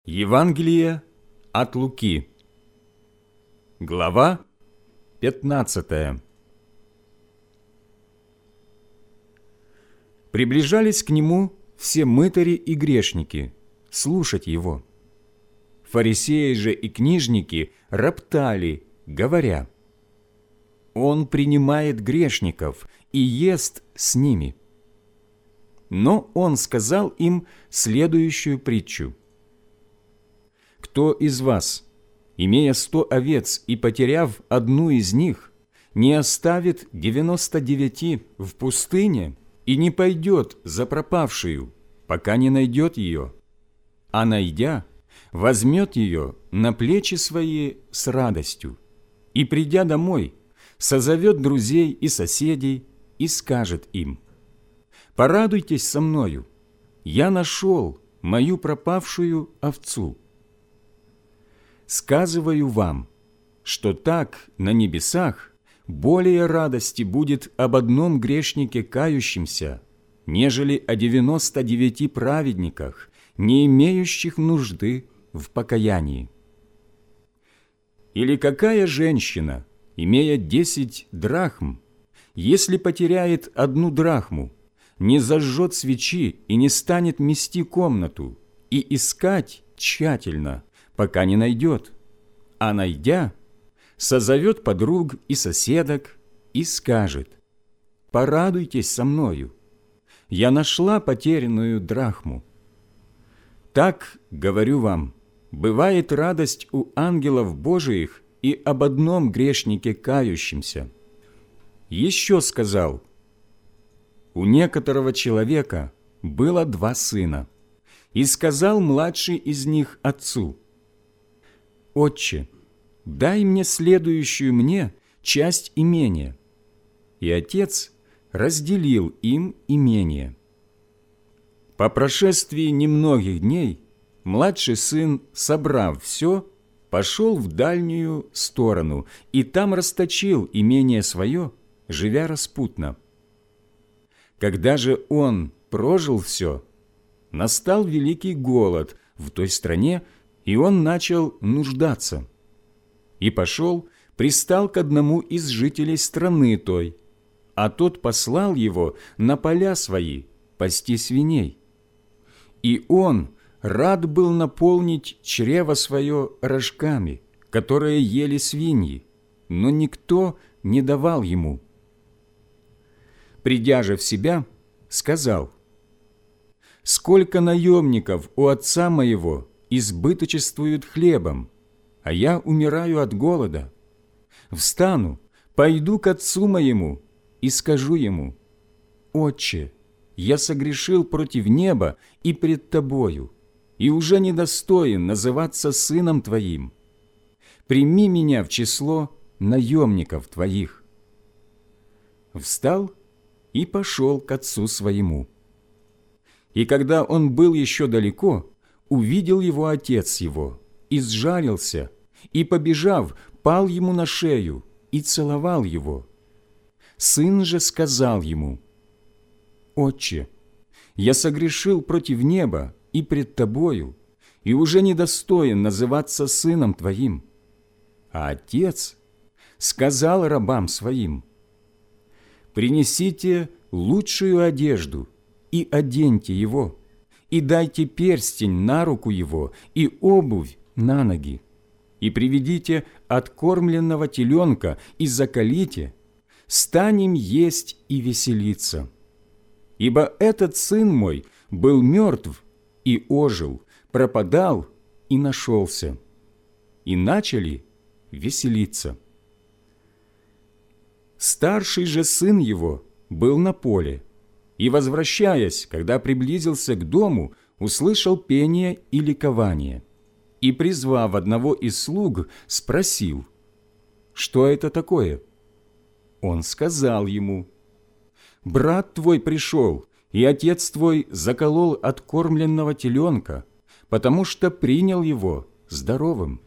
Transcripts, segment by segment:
Евангелие от Луки, глава 15. Приближались к нему все мытари и грешники слушать его. Фарисеи же и книжники роптали, говоря: «Он принимает грешников и ест с ними». Но он сказал им следующую притчу: «Кто из вас, имея 100 овец и потеряв одну из них, не оставит 99 в пустыне и не пойдет за пропавшую, пока не найдет ее, а найдя, возьмет ее на плечи свои с радостью и, придя домой, созовет друзей и соседей и скажет им: порадуйтесь со мною, я нашел мою пропавшую овцу. Сказываю вам, что так на небесах более радости будет об одном грешнике кающемся, нежели о 99 праведниках, не имеющих нужды в покаянии. Или какая женщина, имея 10 драхм, если потеряет 1 драхму, не зажжет свечи и не станет мести комнату и искать тщательно, пока не найдет, а найдя, созовет подруг и соседок и скажет: порадуйтесь со мною, я нашла потерянную драхму. Так, говорю вам, бывает радость у ангелов Божиих и об одном грешнике кающемся. Еще сказал: у некоторого человека было 2 сына, и сказал младший из них отцу: «Отче, дай мне следующую мне часть имения». И отец разделил им имение. По прошествии немногих дней младший сын, собрав все, пошел в дальнюю сторону и там расточил имение свое, живя распутно. Когда же он прожил все, настал великий голод в той стране, и он начал нуждаться. И пошел, пристал к одному из жителей страны той, а тот послал его на поля свои пасти свиней. И он рад был наполнить чрево свое рожками, которые ели свиньи, но никто не давал ему. Придя же в себя, сказал: «Сколько наемников у отца моего избыточествуют хлебом, а я умираю от голода. Встану, пойду к отцу моему и скажу ему: Отче, я согрешил против неба и пред тобою, и уже недостоин называться сыном твоим. Прими меня в число наемников твоих». Встал и пошел к отцу своему. И когда он был еще далеко, увидел его отец его, и сжалился, и, побежав, пал ему на шею и целовал его. Сын же сказал ему: «Отче, я согрешил против неба и пред тобою, и уже недостоин называться сыном твоим». А отец сказал рабам своим: «Принесите лучшую одежду и оденьте его, и дайте перстень на руку его и обувь на ноги, и приведите откормленного теленка и заколите, станем есть и веселиться. Ибо этот сын мой был мертв и ожил, пропадал и нашелся». И начали веселиться. Старший же сын его был на поле, и, возвращаясь, когда приблизился к дому, услышал пение и ликование, и, призвав одного из слуг, спросил: «Что это такое?» Он сказал ему: «Брат твой пришел, и отец твой заколол откормленного теленка, потому что принял его здоровым».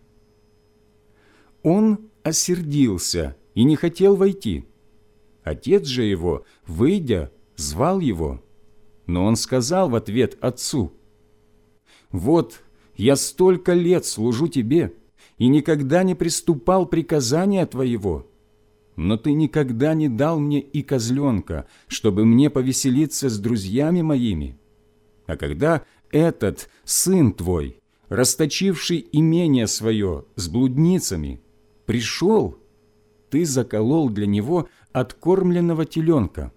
Он осердился и не хотел войти. Отец же его, выйдя, звал его, но он сказал в ответ отцу: «Вот Я столько лет служу тебе и никогда не приступал приказания твоего, но ты никогда не дал мне и козленка, чтобы мне повеселиться с друзьями моими. А когда этот сын твой, расточивший имение свое с блудницами, пришел, ты заколол для него откормленного теленка».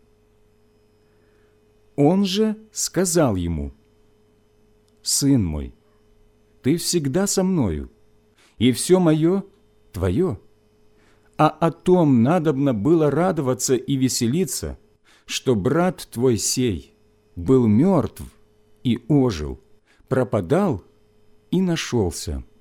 Он же сказал ему: «Сын мой, ты всегда со мною, и все мое твое. А о том надобно было радоваться и веселиться, что брат твой сей был мертв и ожил, пропадал и нашелся».